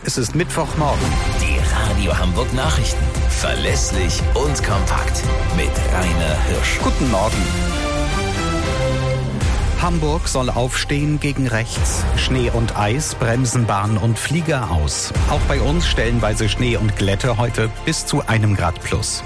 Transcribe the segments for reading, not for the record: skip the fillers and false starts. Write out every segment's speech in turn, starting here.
Es ist Mittwochmorgen. Die Radio Hamburg Nachrichten. Verlässlich und kompakt. Mit Rainer Hirsch. Guten Morgen. Hamburg soll aufstehen gegen rechts. Schnee und Eis bremsen Bahn und Flieger aus. Auch bei uns stellenweise Schnee und Glätte heute bis zu 1 Grad plus.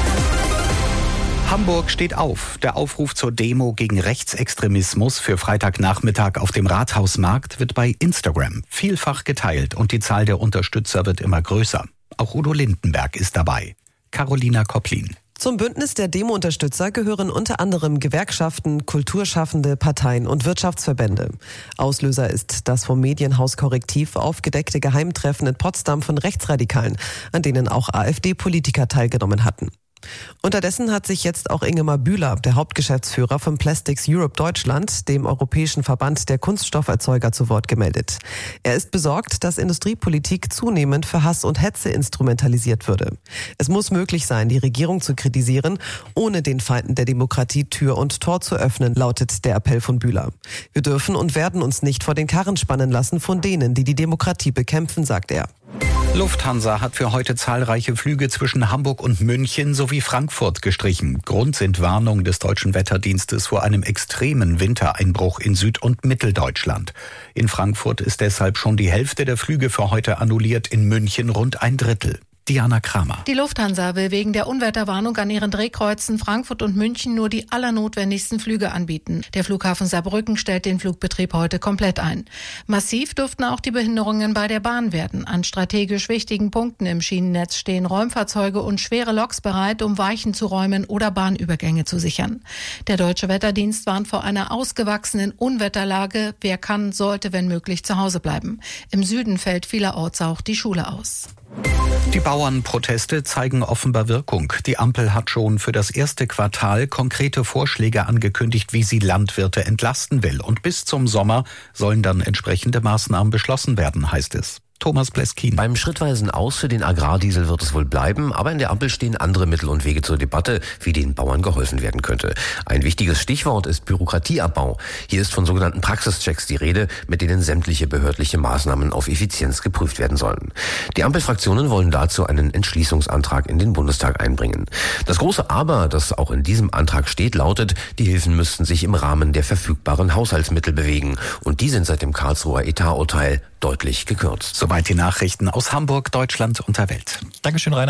Hamburg steht auf. Der Aufruf zur Demo gegen Rechtsextremismus für Freitagnachmittag auf dem Rathausmarkt wird bei Instagram vielfach geteilt und die Zahl der Unterstützer wird immer größer. Auch Udo Lindenberg ist dabei. Carolina Kopplin. Zum Bündnis der Demo-Unterstützer gehören unter anderem Gewerkschaften, Kulturschaffende, Parteien und Wirtschaftsverbände. Auslöser ist das vom Medienhaus Korrektiv aufgedeckte Geheimtreffen in Potsdam von Rechtsradikalen, an denen auch AfD-Politiker teilgenommen hatten. Unterdessen hat sich jetzt auch Ingemar Bühler, der Hauptgeschäftsführer von Plastics Europe Deutschland, dem Europäischen Verband der Kunststofferzeuger, zu Wort gemeldet. Er ist besorgt, dass Industriepolitik zunehmend für Hass und Hetze instrumentalisiert würde. Es muss möglich sein, die Regierung zu kritisieren, ohne den Feinden der Demokratie Tür und Tor zu öffnen, lautet der Appell von Bühler. Wir dürfen und werden uns nicht vor den Karren spannen lassen von denen, die die Demokratie bekämpfen, sagt er. Lufthansa hat für heute zahlreiche Flüge zwischen Hamburg und München sowie Frankfurt gestrichen. Grund sind Warnungen des Deutschen Wetterdienstes vor einem extremen Wintereinbruch in Süd- und Mitteldeutschland. In Frankfurt ist deshalb schon die Hälfte der Flüge für heute annulliert, in München rund 1/3. Diana Kramer. Die Lufthansa will wegen der Unwetterwarnung an ihren Drehkreuzen Frankfurt und München nur die allernotwendigsten Flüge anbieten. Der Flughafen Saarbrücken stellt den Flugbetrieb heute komplett ein. Massiv dürften auch die Behinderungen bei der Bahn werden. An strategisch wichtigen Punkten im Schienennetz stehen Räumfahrzeuge und schwere Loks bereit, um Weichen zu räumen oder Bahnübergänge zu sichern. Der Deutsche Wetterdienst warnt vor einer ausgewachsenen Unwetterlage. Wer kann, sollte, wenn möglich, zu Hause bleiben. Im Süden fällt vielerorts auch die Schule aus. Die Bauernproteste zeigen offenbar Wirkung. Die Ampel hat schon für das erste Quartal konkrete Vorschläge angekündigt, wie sie Landwirte entlasten will. Und bis zum Sommer sollen dann entsprechende Maßnahmen beschlossen werden, heißt es. Thomas Bleskin. Beim schrittweisen Aus für den Agrardiesel wird es wohl bleiben, aber in der Ampel stehen andere Mittel und Wege zur Debatte, wie den Bauern geholfen werden könnte. Ein wichtiges Stichwort ist Bürokratieabbau. Hier ist von sogenannten Praxischecks die Rede, mit denen sämtliche behördliche Maßnahmen auf Effizienz geprüft werden sollen. Die Ampelfraktionen wollen dazu einen Entschließungsantrag in den Bundestag einbringen. Das große Aber, das auch in diesem Antrag steht, lautet, die Hilfen müssten sich im Rahmen der verfügbaren Haushaltsmittel bewegen. Und die sind seit dem Karlsruher Etaturteil deutlich gekürzt. Soweit die Nachrichten aus Hamburg, Deutschland und der Welt. Dankeschön, Rainer.